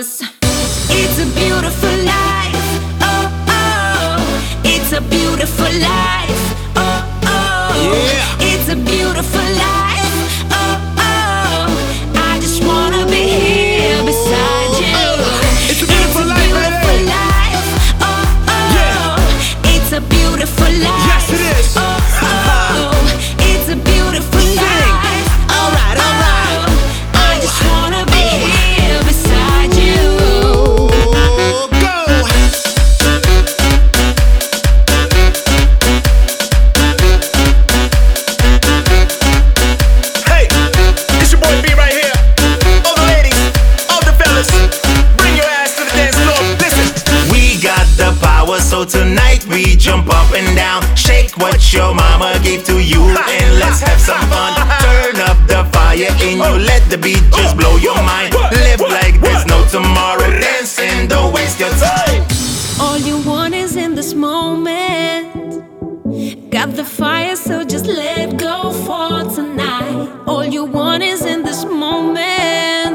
'cause it's a beautiful life. Oh, oh, it's a beautiful life. Oh, oh, yeah. It's a beautiful life. Oh, oh, I just wanna be here beside you. It's a beautiful life, baby. Life. Oh, oh, yeah. It's a beautiful life. Yes, it is. Oh, oh, it's a beautiful life. All right, all right. I just wanna be here beside you. Go. Hey, it's your boy B right here. All the ladies, all the fellas, bring your ass to the dance floor. Listen, we got the power, so tonight we jump up and down. Shake what your mama gave to you, and let's have some fun. Turn up the fire in you, let the beat just blow your mind. Live like there's no tomorrow, dance and don't waste your time. All you want is in this moment. Got the fire, so just let go for tonight. All you want is in this moment.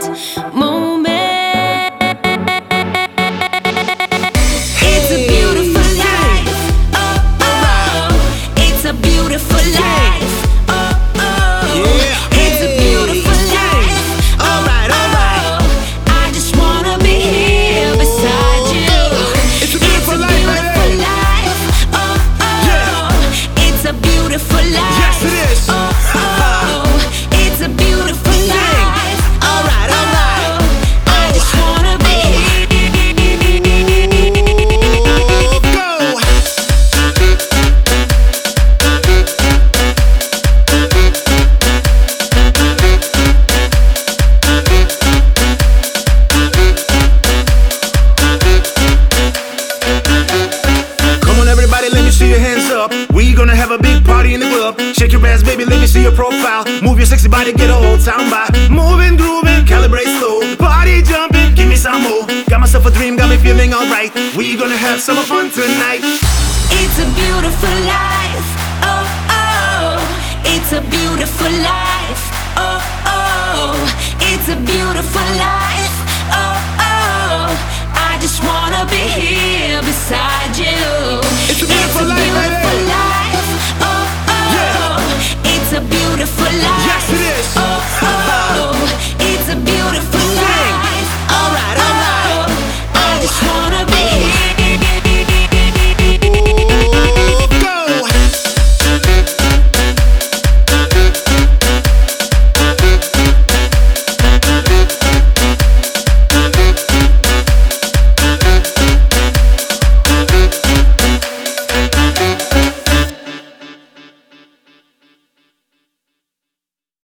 It's a beautiful life. Oh, oh, it's a beautiful life. Oh, oh, it's a beautiful life. All right, all right. I just wanna be here beside you. It's a beautiful life, baby. Life. Oh, oh, it's a beautiful life. Yes, it is. Oh, oh, it's a beautiful life. All right, all right. I just wanna be Go. Come on, everybody, let me see your hands up. We gonna have a big party in the club. Shake your ass, baby, let me see your profile. Move your sexy body, get a whole town by. Moving, grooving, calibrate slow. Party jumping, give me some more. Got myself a dream, got me feeling alright. We gonna have some fun tonight. It's a beautiful life. Oh, oh, it's a beautiful life. Oh, oh, it's a beautiful life.